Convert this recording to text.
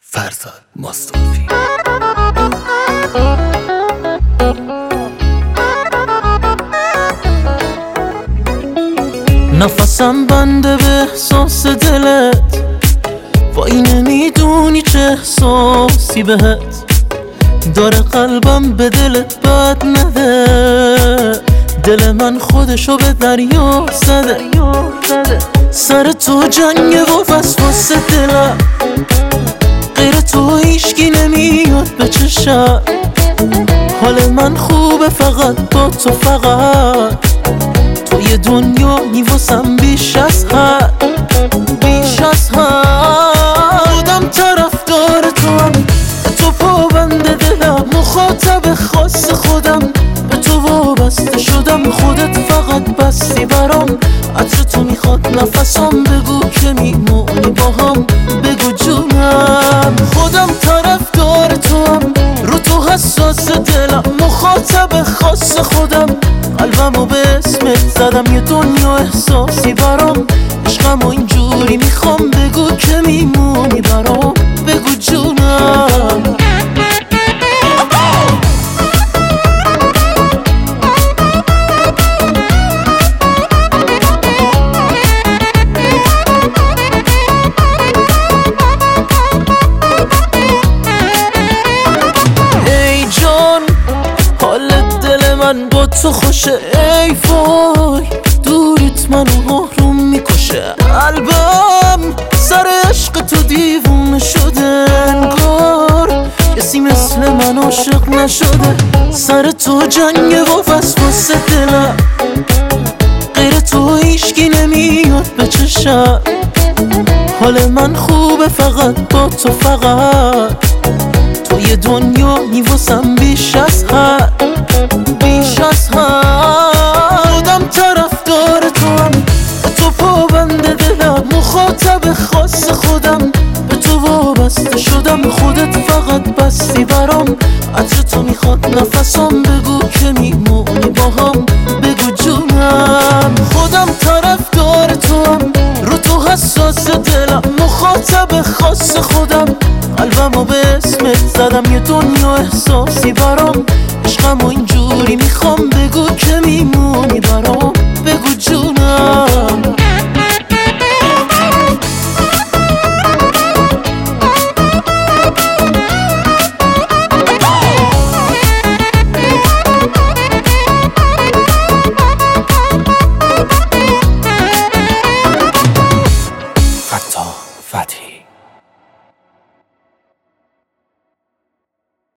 فرزاد مصطفی. نفسم بنده به احساس دلت، وای نمیدونی چه احساسی بهت داره. قلبم به دلت بد نده، دل من خودشو به دریا زده. سر تو جنگه و وسواس دلم، غیر تو هیچکی نمیاد به چشم. حال من خوبه فقط با تو، فقط توی دنیایی واسم بیش از حد، بیش از حد. خودم طرفدار توام، به تو پابند دلم، مخاطب خاص خودم، به تو وابسته شدم. خودت فقط بستی برام، عطر تو میخواد نفسام. بگو که میمونی با هم، بگو جونم. خودم طرفدار توام، رو تو حساس دلم، مخاطب خاص خودم. قلبمو به اسمت زدم، یه دنیا احساسی برام. عشقمو اینجوری میخوام، بگو که میمونی برام، بگو جونم. ای جان، حال دل من با تو خوشه. ای وای، دوریت منو آروم میکشه. قلبم سر عشق تو دیوونه شده، انگار کسی مثل من عاشق نشده. سر تو جنگه و وسواس دلم، غیر تو هیچکی نمیاد به چشم. حال من خوبه فقط با تو، فقط توی دنیایی واسم بیش از حد، بیش از حد. خودم طرفدار توام، به تو پابند دلم، مخاطب خاص خودم، به تو وابسته شدم. خودت فقط بستی برام، عطر تو میخواد نفسام. بگو که میمونی با هم، بگو جونم. خودم طرفدار توام، رو تو حساس دلم، مخاطب خاص خودم. قلبمو به اسمت زدم، یه دنیا احساسی برام. عشقمو اینجوری میخوام،